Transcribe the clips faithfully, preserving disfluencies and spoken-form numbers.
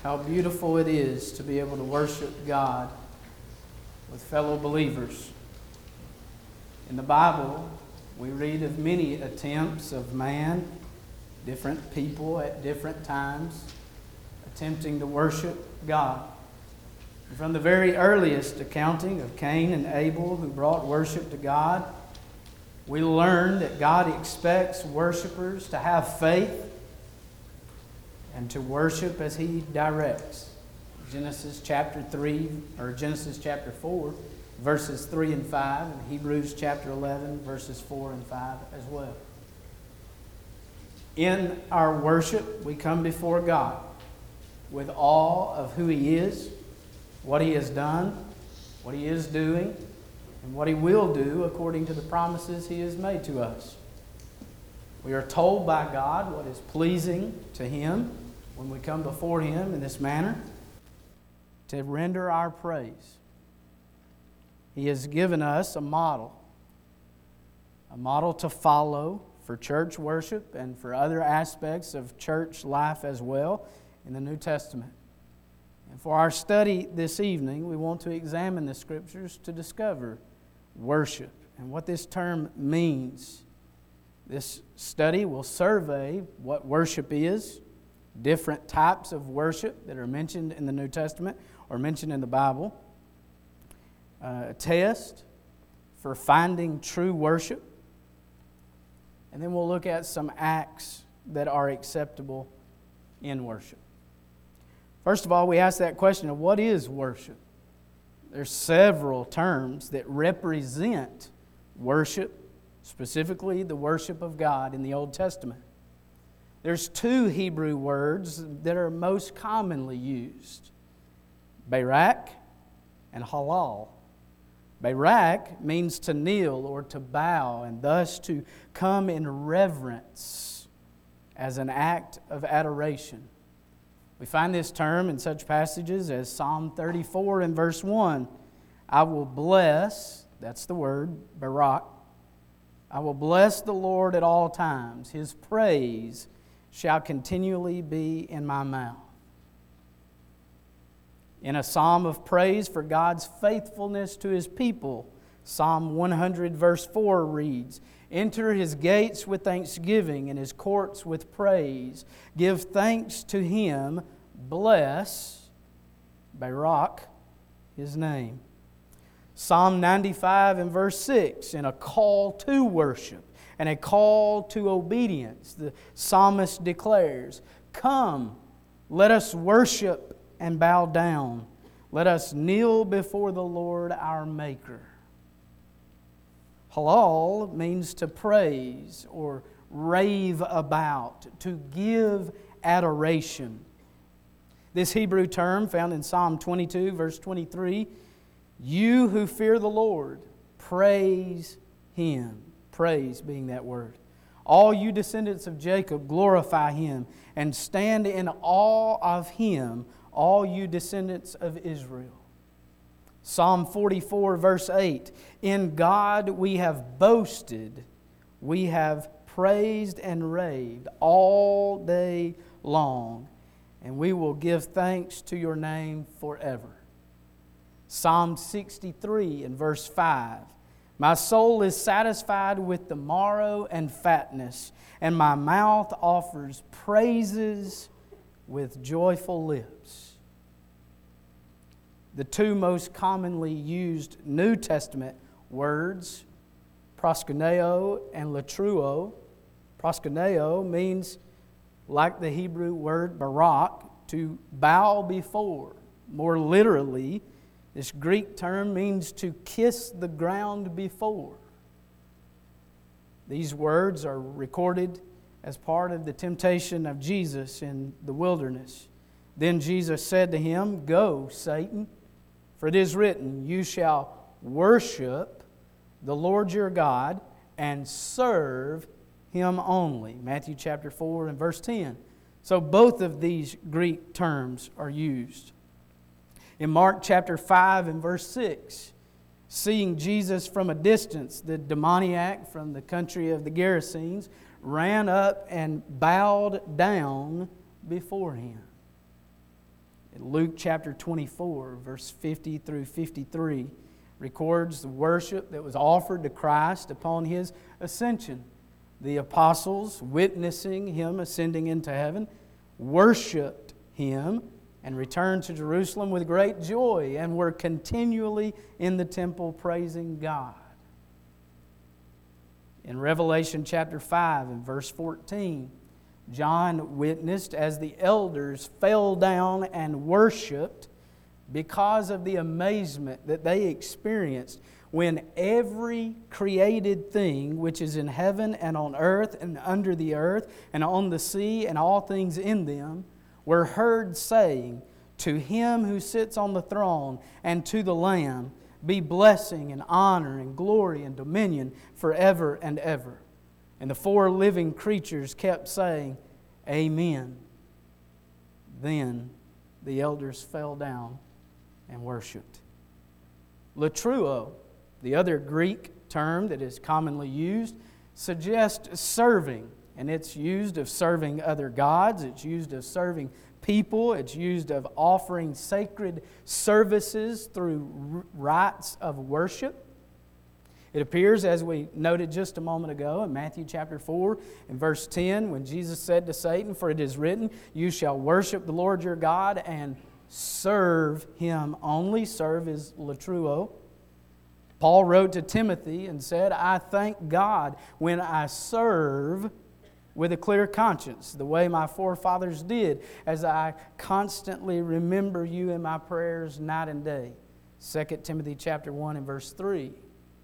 How beautiful it is to be able to worship God with fellow believers. In the Bible, we read of many attempts of man, different people at different times, attempting to worship God. And from the very earliest accounting of Cain and Abel, who brought worship to God, we learn that God expects worshipers to have faith and to worship as He directs. Genesis chapter three, or Genesis chapter four, verses three and five, and Hebrews chapter eleven, verses four and five as well. In our worship, we come before God with awe of who He is, what He has done, what He is doing, and what He will do according to the promises He has made to us. We are told by God what is pleasing to Him when we come before Him in this manner, to render our praise. He has given us a model, a model to follow for church worship and for other aspects of church life as well in the New Testament. And for our study this evening, we want to examine the Scriptures to discover worship and what this term means. This study will survey what worship is, different types of worship that are mentioned in the New Testament or mentioned in the Bible, uh, a test for finding true worship, and then we'll look at some acts that are acceptable in worship. First of all, we ask that question of what is worship? There's several terms that represent worship, specifically the worship of God in the Old Testament. There's two Hebrew words that are most commonly used, Barak and Halal. Barak means to kneel or to bow, and thus to come in reverence as an act of adoration. We find this term in such passages as Psalm thirty-four and verse one. I will bless, that's the word, Barak. I will bless the Lord at all times. His praise shall continually be in my mouth. In a psalm of praise for God's faithfulness to His people, Psalm one hundred verse four reads, enter His gates with thanksgiving and His courts with praise. Give thanks to Him, bless, Barak, His name. Psalm ninety-five and verse six, in a call to worship and a call to obedience, the psalmist declares, come, let us worship and bow down. Let us kneel before the Lord our Maker. Halal means to praise or rave about, to give adoration. This Hebrew term found in Psalm twenty-two, verse twenty-three, you who fear the Lord, praise Him. Praise being that word. All you descendants of Jacob, glorify Him and stand in awe of Him, all you descendants of Israel. Psalm forty-four, verse eight, in God we have boasted, we have praised and raved all day long, and we will give thanks to your name forever. Psalm sixty-three and verse five, my soul is satisfied with the marrow and fatness, and my mouth offers praises with joyful lips. The two most commonly used New Testament words, proskuneo and latruo. Proskuneo means, like the Hebrew word barak, to bow before. More literally, this Greek term means to kiss the ground before. These words are recorded as part of the temptation of Jesus in the wilderness. Then Jesus said to him, go, Satan, for it is written, you shall worship the Lord your God and serve Him only. Matthew chapter four and verse ten. So both of these Greek terms are used. In Mark chapter five and verse six, seeing Jesus from a distance, the demoniac from the country of the Gerasenes ran up and bowed down before Him. Luke chapter twenty-four, verse fifty through fifty-three, records the worship that was offered to Christ upon His ascension. The apostles, witnessing Him ascending into heaven, worshiped Him and returned to Jerusalem with great joy and were continually in the temple praising God. In Revelation chapter five and verse fourteen, John witnessed as the elders fell down and worshiped because of the amazement that they experienced when every created thing which is in heaven and on earth and under the earth and on the sea and all things in them were heard saying, "To Him who sits on the throne and to the Lamb be blessing and honor and glory and dominion forever and ever." And the four living creatures kept saying, "Amen." Then the elders fell down and worshipped. Latruo, the other Greek term that is commonly used, suggests serving. And it's used of serving other gods. It's used of serving people. It's used of offering sacred services through rites of worship. It appears, as we noted just a moment ago, in Matthew chapter four and verse ten, when Jesus said to Satan, "For it is written, you shall worship the Lord your God and serve Him only." Serve is latruo. Paul wrote to Timothy and said, "I thank God when I serve with a clear conscience, the way my forefathers did, as I constantly remember you in my prayers night and day." Second Timothy chapter one and verse three.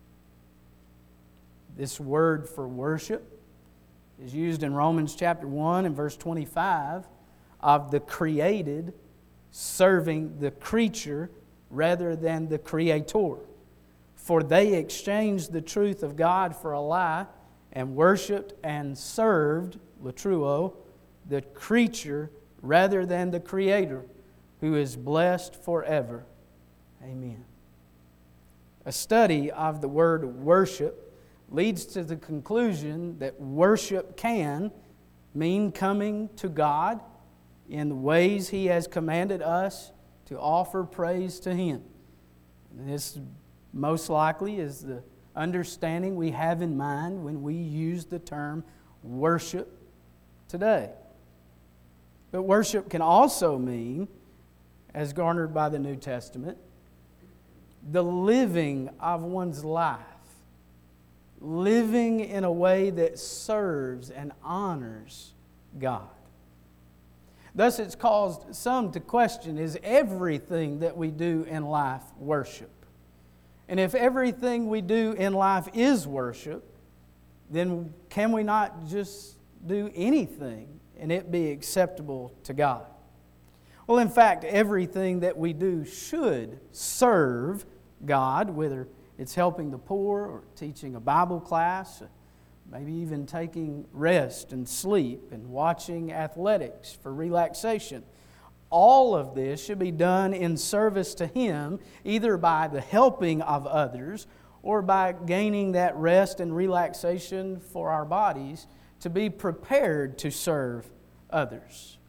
This word for worship is used in Romans chapter one and verse twenty-five of the created serving the creature rather than the Creator. For they exchanged the truth of God for a lie and worshipped and served, latruo, the creature rather than the Creator, who is blessed forever. Amen. A study of the word worship leads to the conclusion that worship can mean coming to God in the ways He has commanded us to offer praise to Him. And this most likely is the understanding we have in mind when we use the term worship today. But worship can also mean, as garnered by the New Testament, the living of one's life. Living in a way that serves and honors God. Thus it's caused some to question, is everything that we do in life worship? And if everything we do in life is worship, then can we not just do anything and it be acceptable to God? Well, in fact, everything that we do should serve God, whether it's helping the poor or teaching a Bible class, maybe even taking rest and sleep and watching athletics for relaxation. All of this should be done in service to Him, either by the helping of others or by gaining that rest and relaxation for our bodies to be prepared to serve others.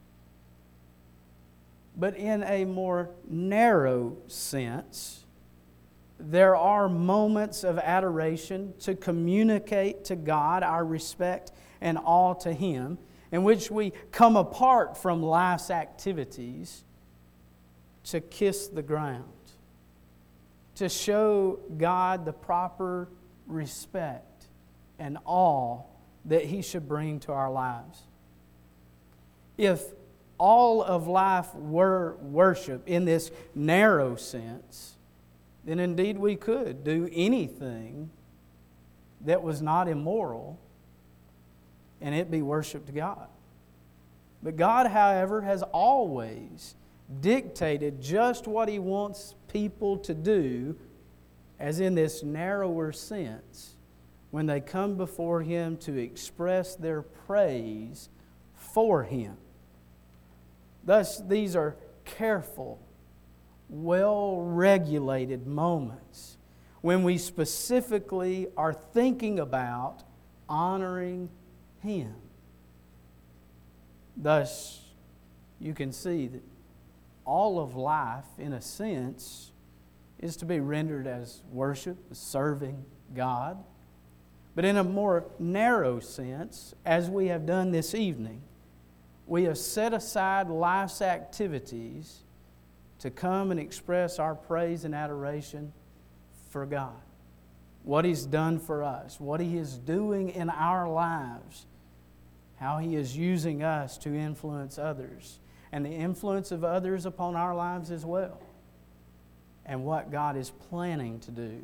But in a more narrow sense, there are moments of adoration to communicate to God our respect and awe to Him, in which we come apart from life's activities to kiss the ground, to show God the proper respect and awe that He should bring to our lives. If all of life were worship in this narrow sense, then indeed we could do anything that was not immoral and it be worship to God. But God, however, has always dictated just what He wants people to do, as in this narrower sense, when they come before Him to express their praise for Him. Thus, these are careful, well-regulated moments when we specifically are thinking about honoring Him. Thus, you can see that all of life, in a sense, is to be rendered as worship, serving God. But in a more narrow sense, as we have done this evening, we have set aside life's activities to come and express our praise and adoration for God. What He's done for us, what He is doing in our lives, how He is using us to influence others, and the influence of others upon our lives as well, and what God is planning to do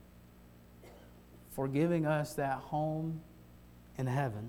for giving us that home in heaven.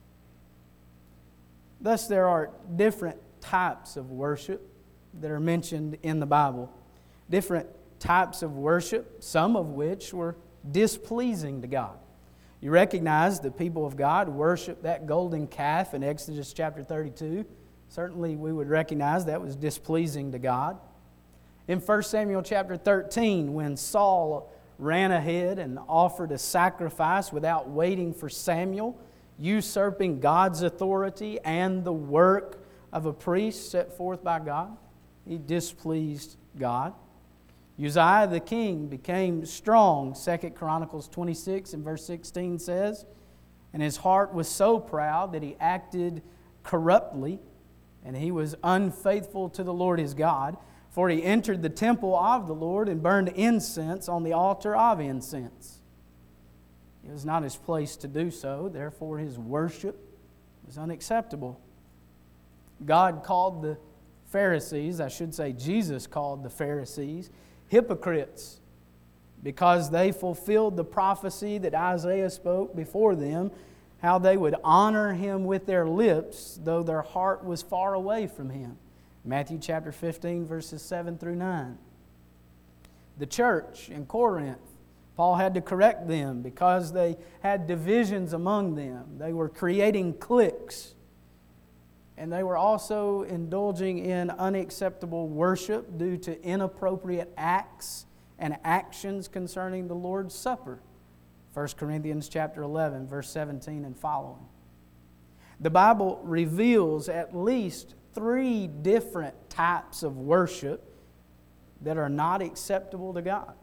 Thus, there are different types of worship that are mentioned in the Bible. Different types of worship, some of which were displeasing to God. You recognize the people of God worshiped that golden calf in Exodus chapter thirty-two. Certainly we would recognize that was displeasing to God. In First Samuel chapter thirteen, when Saul ran ahead and offered a sacrifice without waiting for Samuel, usurping God's authority and the work of a priest set forth by God, he displeased God. Uzziah the king became strong, Second Chronicles twenty-six and verse sixteen says, and his heart was so proud that he acted corruptly, and he was unfaithful to the Lord his God, for he entered the temple of the Lord and burned incense on the altar of incense. It was not his place to do so, therefore his worship was unacceptable. God called the Pharisees, I should say Jesus called the Pharisees, hypocrites, because they fulfilled the prophecy that Isaiah spoke before them, how they would honor Him with their lips, though their heart was far away from Him. Matthew chapter fifteen, verses seven through nine. The church in Corinth, Paul had to correct them because they had divisions among them. They were creating cliques. And they were also indulging in unacceptable worship due to inappropriate acts and actions concerning the Lord's Supper. First Corinthians chapter eleven, verse seventeen and following. The Bible reveals at least three different types of worship that are not acceptable to God.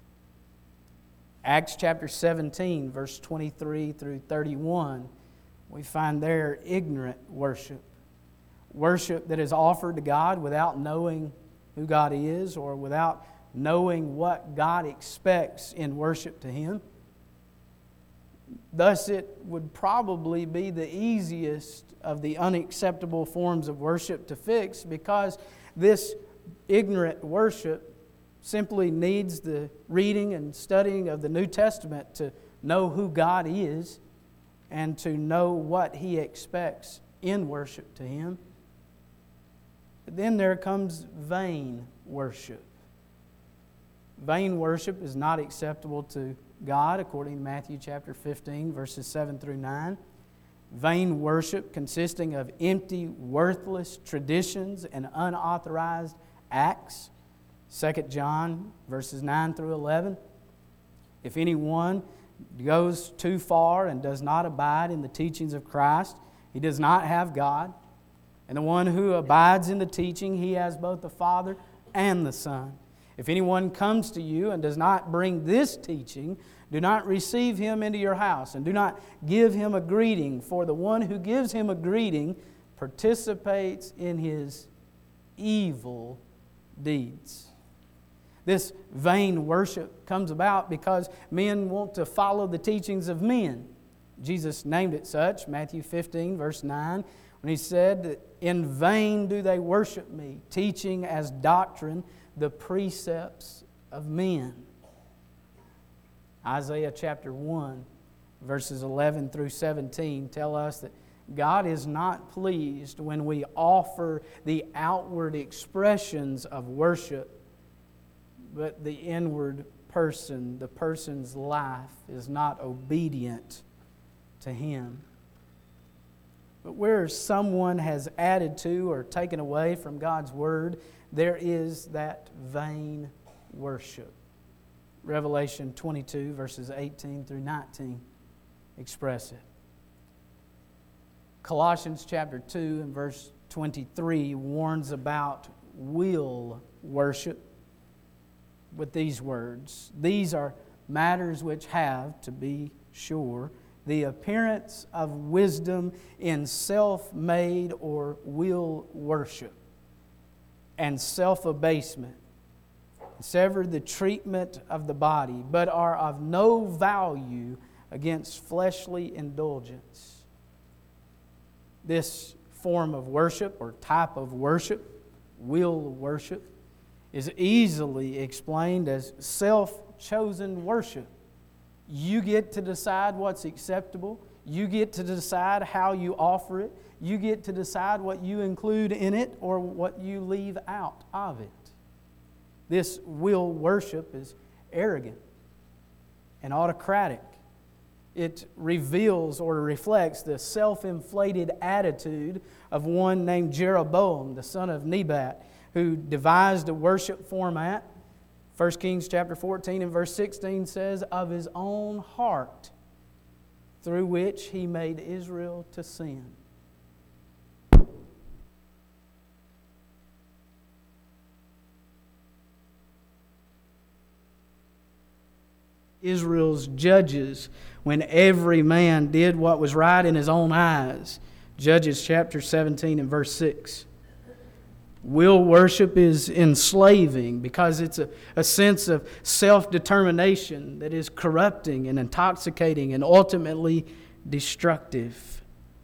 Acts chapter seventeen, verse twenty-three through thirty-one, we find there ignorant worship. Worship that is offered to God without knowing who God is or without knowing what God expects in worship to Him. Thus, it would probably be the easiest of the unacceptable forms of worship to fix, because this ignorant worship simply needs the reading and studying of the New Testament to know who God is and to know what He expects in worship to Him. But then there comes vain worship. Vain worship is not acceptable to God, according to Matthew chapter fifteen, verses seven through nine. Vain worship consisting of empty, worthless traditions and unauthorized acts. Second John, verses nine through eleven. If anyone goes too far and does not abide in the teachings of Christ, he does not have God. And the one who abides in the teaching, he has both the Father and the Son. If anyone comes to you and does not bring this teaching, do not receive him into your house, and do not give him a greeting, for the one who gives him a greeting participates in his evil deeds. This vain worship comes about because men want to follow the teachings of men. Jesus named it such, Matthew fifteen, verse nine, when He said that in vain do they worship Me, teaching as doctrine the precepts of men. Isaiah chapter one, verses eleven through seventeen tell us that God is not pleased when we offer the outward expressions of worship, but the inward person, the person's life, is not obedient to Him. But where someone has added to or taken away from God's Word, there is that vain worship. Revelation twenty-two, verses eighteen through nineteen express it. Colossians chapter two and verse twenty-three warns about will worship with these words. These are matters which have, to be sure, the appearance of wisdom in self-made or will worship and self-abasement, sever the treatment of the body, but are of no value against fleshly indulgence. This form of worship or type of worship, will worship, is easily explained as self-chosen worship. You get to decide what's acceptable. You get to decide how you offer it. You get to decide what you include in it or what you leave out of it. This will worship is arrogant and autocratic. It reveals or reflects the self-inflated attitude of one named Jeroboam, the son of Nebat, who devised a worship format. First Kings chapter fourteen and verse sixteen says, of his own heart, through which he made Israel to sin. Israel's judges when every man did what was right in his own eyes. Judges chapter seventeen and verse six. Will worship is enslaving because it's a, a sense of self-determination that is corrupting and intoxicating and ultimately destructive.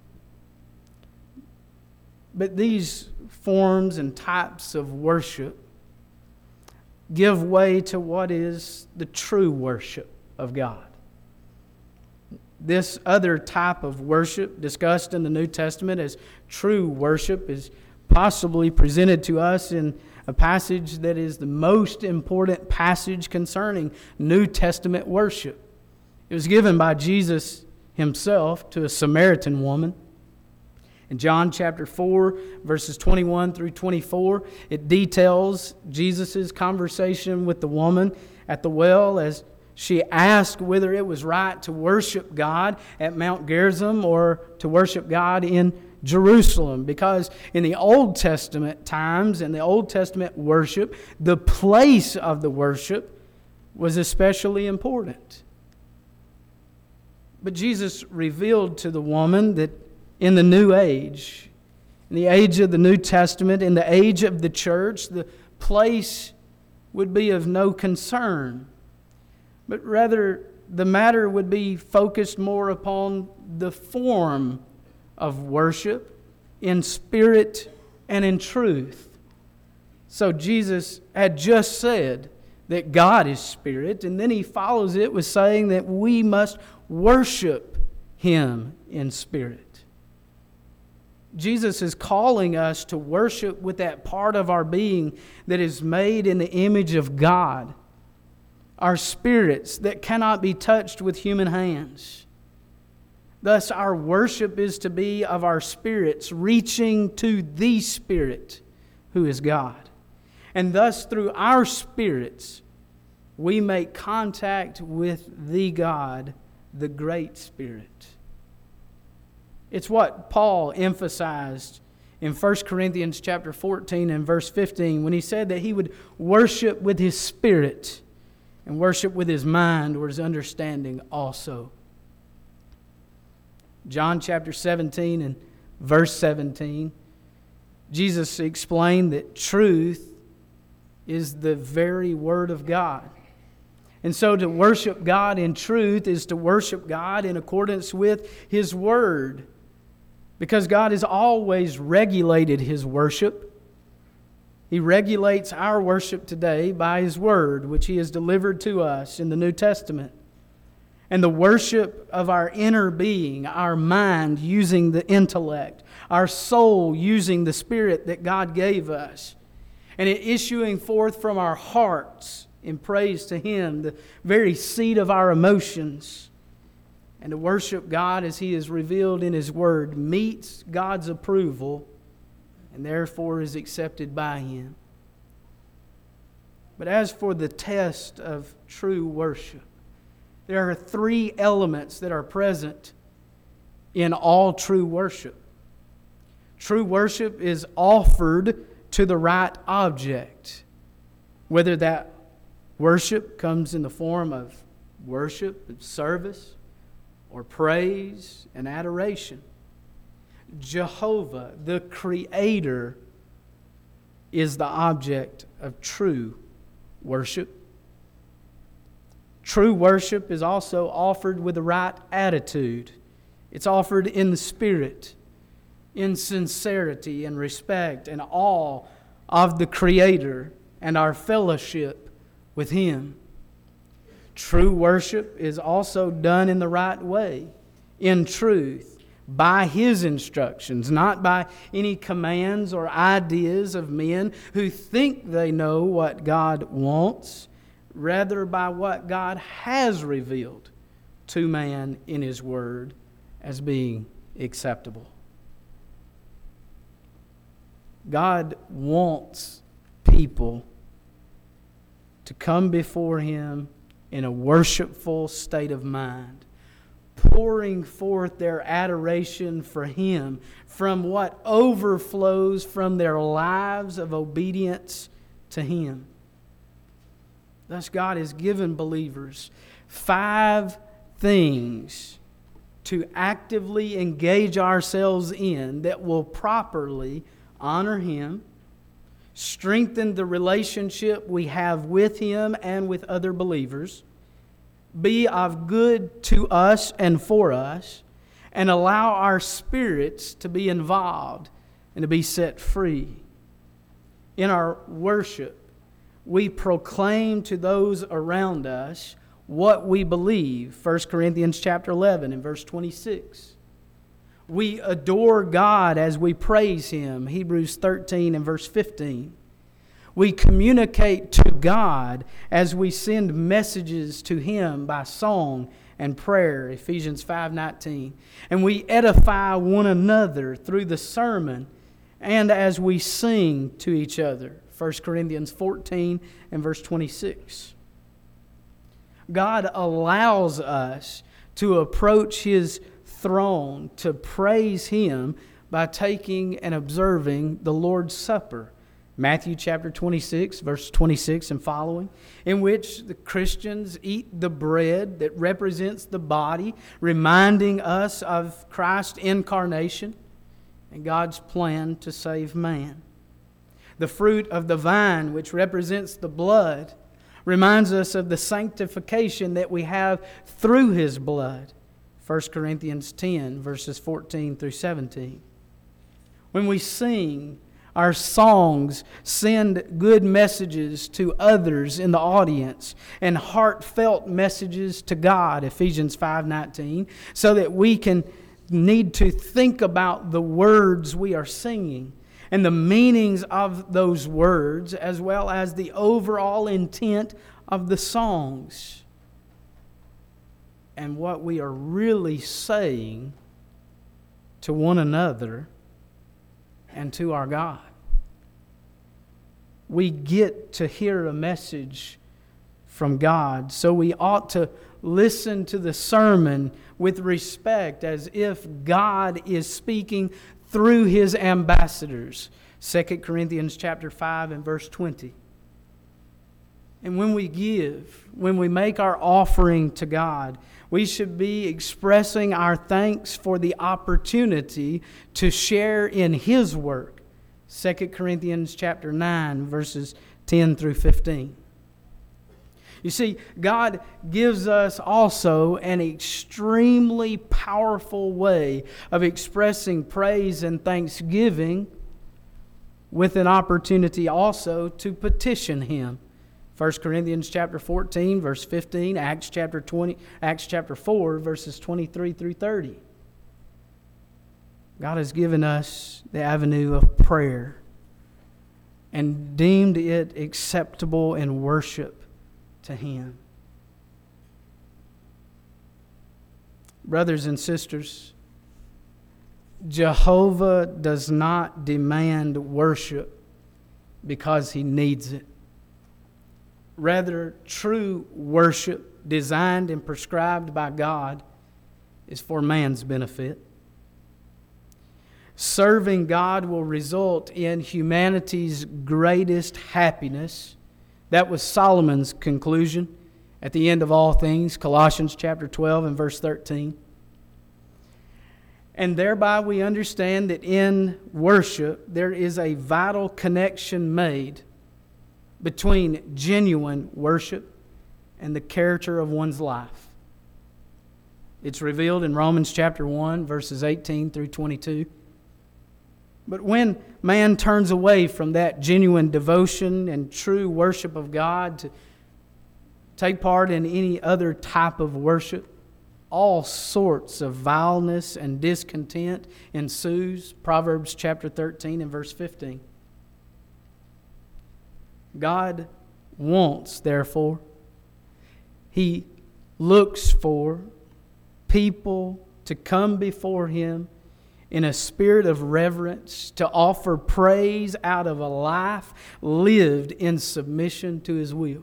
But these forms and types of worship give way to what is the true worship of God. This other type of worship discussed in the New Testament as true worship is possibly presented to us in a passage that is the most important passage concerning New Testament worship. It was given by Jesus himself to a Samaritan woman. In John chapter four, verses twenty-one through twenty-four, it details Jesus' conversation with the woman at the well as she asked whether it was right to worship God at Mount Gerizim or to worship God in Jerusalem. Because in the Old Testament times, in the Old Testament worship, the place of the worship was especially important. But Jesus revealed to the woman that in the new age, in the age of the New Testament, in the age of the church, the place would be of no concern. But rather, the matter would be focused more upon the form of worship in spirit and in truth. So Jesus had just said that God is spirit, and then he follows it with saying that we must worship him in spirit. Jesus is calling us to worship with that part of our being that is made in the image of God. Our spirits that cannot be touched with human hands. Thus, our worship is to be of our spirits, reaching to the Spirit, who is God. And thus, through our spirits, we make contact with the God, the great Spirit. It's what Paul emphasized in First Corinthians chapter fourteen and verse fifteen when he said that he would worship with his spirit and worship with his mind or his understanding also. John chapter seventeen and verse seventeen, Jesus explained that truth is the very Word of God. And so to worship God in truth is to worship God in accordance with His Word. Because God has always regulated His worship. He regulates our worship today by His Word, which He has delivered to us in the New Testament. And the worship of our inner being, our mind using the intellect, our soul using the Spirit that God gave us, and it issuing forth from our hearts in praise to Him, the very seat of our emotions. And to worship God as He is revealed in His Word meets God's approval and therefore is accepted by Him. But as for the test of true worship, there are three elements that are present in all true worship. True worship is offered to the right object, whether that worship comes in the form of worship and service or praise and adoration. Jehovah, the Creator, is the object of true worship. True worship is also offered with the right attitude. It's offered in the Spirit, in sincerity and respect and awe of the Creator and our fellowship with Him. True worship is also done in the right way, in truth, by His instructions, not by any commands or ideas of men who think they know what God wants, rather by what God has revealed to man in His Word as being acceptable. God wants people to come before Him in a worshipful state of mind, pouring forth their adoration for Him from what overflows from their lives of obedience to Him. Thus, God has given believers five things to actively engage ourselves in that will properly honor Him, strengthen the relationship we have with Him and with other believers, be of good to us and for us, and allow our spirits to be involved and to be set free. In our worship, we proclaim to those around us what we believe. First Corinthians chapter eleven and verse twenty-six. We adore God as we praise Him. Hebrews thirteen and verse fifteen. We communicate to God as we send messages to Him by song and prayer. Ephesians five nineteen. And we edify one another through the sermon and as we sing to each other. First Corinthians fourteen and verse twenty-six. God allows us to approach His throne to praise Him by taking and observing the Lord's Supper. Matthew chapter twenty-six, verse twenty-six and following, in which the Christians eat the bread that represents the body, reminding us of Christ's incarnation and God's plan to save man. The fruit of the vine, which represents the blood, reminds us of the sanctification that we have through His blood. First Corinthians ten, verses fourteen through seventeen. When we sing, our songs send good messages to others in the audience and heartfelt messages to God, Ephesians five nineteen, so that we can need to think about the words we are singing and the meanings of those words, as well as the overall intent of the songs and what we are really saying to one another and to our God. We get to hear a message from God, so we ought to listen to the sermon with respect as if God is speaking through His ambassadors. Second Corinthians chapter five and verse twenty. And when we give, when we make our offering to God, we should be expressing our thanks for the opportunity to share in His work. Second Corinthians chapter nine, verses ten through fifteen. You see, God gives us also an extremely powerful way of expressing praise and thanksgiving, with an opportunity also to petition Him. First Corinthians chapter fourteen, verse fifteen, Acts chapter twenty, Acts chapter four, verses twenty-three through thirty. God has given us the avenue of prayer and deemed it acceptable in worship to Him. Brothers and sisters, Jehovah does not demand worship because He needs it. Rather, true worship, designed and prescribed by God, is for man's benefit. Serving God will result in humanity's greatest happiness. That was Solomon's conclusion at the end of all things, Colossians chapter twelve and verse thirteen. And thereby we understand that in worship there is a vital connection made between genuine worship and the character of one's life. It's revealed in Romans chapter one, verses eighteen through twenty-two. But when man turns away from that genuine devotion and true worship of God to take part in any other type of worship, all sorts of vileness and discontent ensues. Proverbs chapter thirteen and verse fifteen. God wants, therefore, He looks for people to come before Him in a spirit of reverence, to offer praise out of a life lived in submission to His will.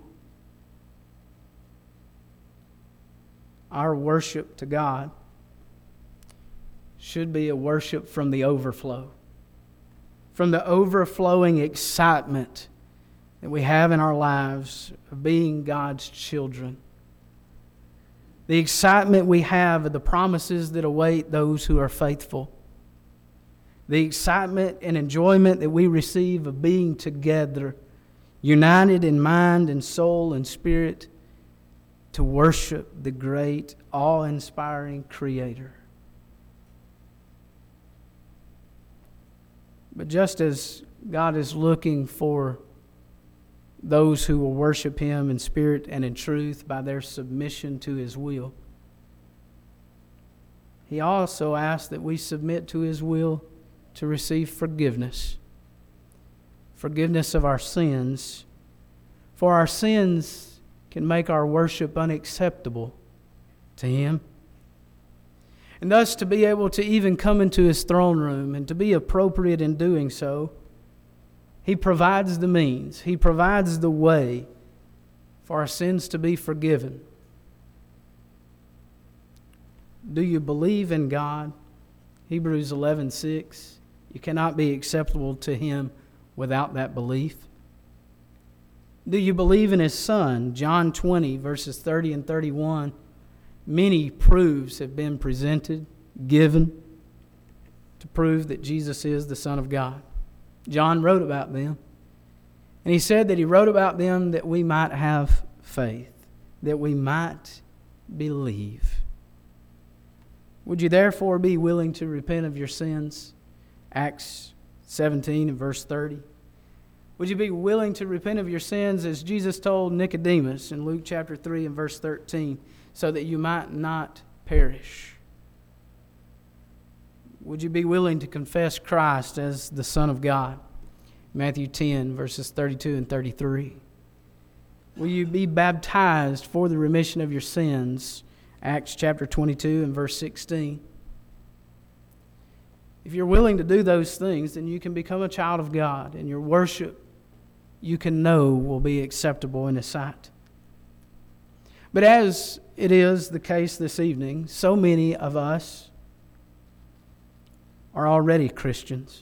Our worship to God should be a worship from the overflow, from the overflowing excitement that we have in our lives of being God's children. The excitement we have of the promises that await those who are faithful. The excitement and enjoyment that we receive of being together, united in mind and soul and spirit, to worship the great, awe-inspiring Creator. But just as God is looking for those who will worship Him in spirit and in truth by their submission to His will, He also asks that we submit to His will to receive forgiveness. Forgiveness of our sins. For our sins can make our worship unacceptable to Him. And thus to be able to even come into His throne room and to be appropriate in doing so, He provides the means. He provides the way for our sins to be forgiven. Do you believe in God? Hebrews eleven six. You cannot be acceptable to Him without that belief. Do you believe in His Son? John twenty, verses thirty and thirty-one. Many proofs have been presented, given, to prove that Jesus is the Son of God. John wrote about them. And he said that he wrote about them that we might have faith, that we might believe. Would you therefore be willing to repent of your sins? Acts seventeen and verse thirty. Would you be willing to repent of your sins as Jesus told Nicodemus in Luke chapter three and verse thirteen, so that you might not perish? Would you be willing to confess Christ as the Son of God? Matthew ten verses thirty-two and thirty-three. Will you be baptized for the remission of your sins? Acts chapter twenty-two and verse sixteen. If you're willing to do those things, then you can become a child of God, and your worship, you can know, will be acceptable in His sight. But as it is the case this evening, so many of us are already Christians.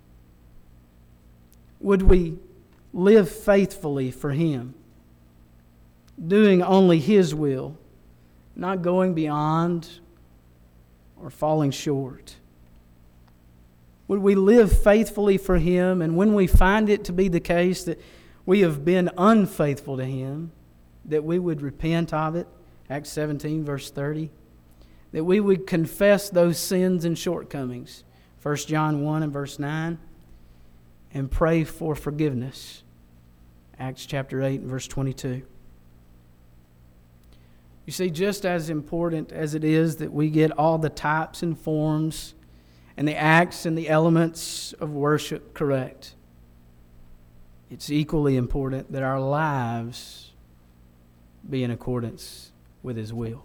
Would we live faithfully for Him, doing only His will, not going beyond or falling short? Would we live faithfully for Him, and when we find it to be the case that we have been unfaithful to Him, that we would repent of it? Acts seventeen verse thirty. That we would confess those sins and shortcomings, First John one and verse nine, and pray for forgiveness, Acts chapter eight and verse twenty-two. You see, just as important as it is that we get all the types and forms and the acts and the elements of worship correct, it's equally important that our lives be in accordance with His will.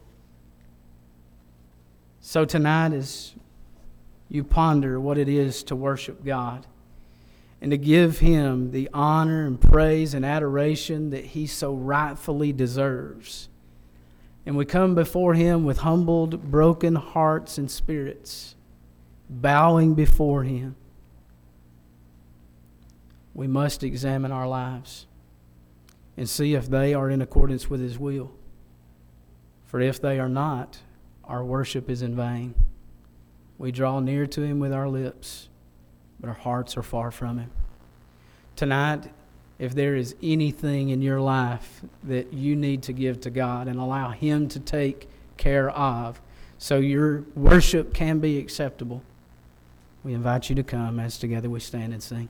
So tonight, as you ponder what it is to worship God and to give Him the honor and praise and adoration that He so rightfully deserves, and we come before Him with humbled, broken hearts and spirits, bowing before Him, we must examine our lives and see if they are in accordance with His will. For if they are not, our worship is in vain. We draw near to Him with our lips, but our hearts are far from Him. Tonight, if there is anything in your life that you need to give to God and allow Him to take care of so your worship can be acceptable, we invite you to come as together we stand and sing.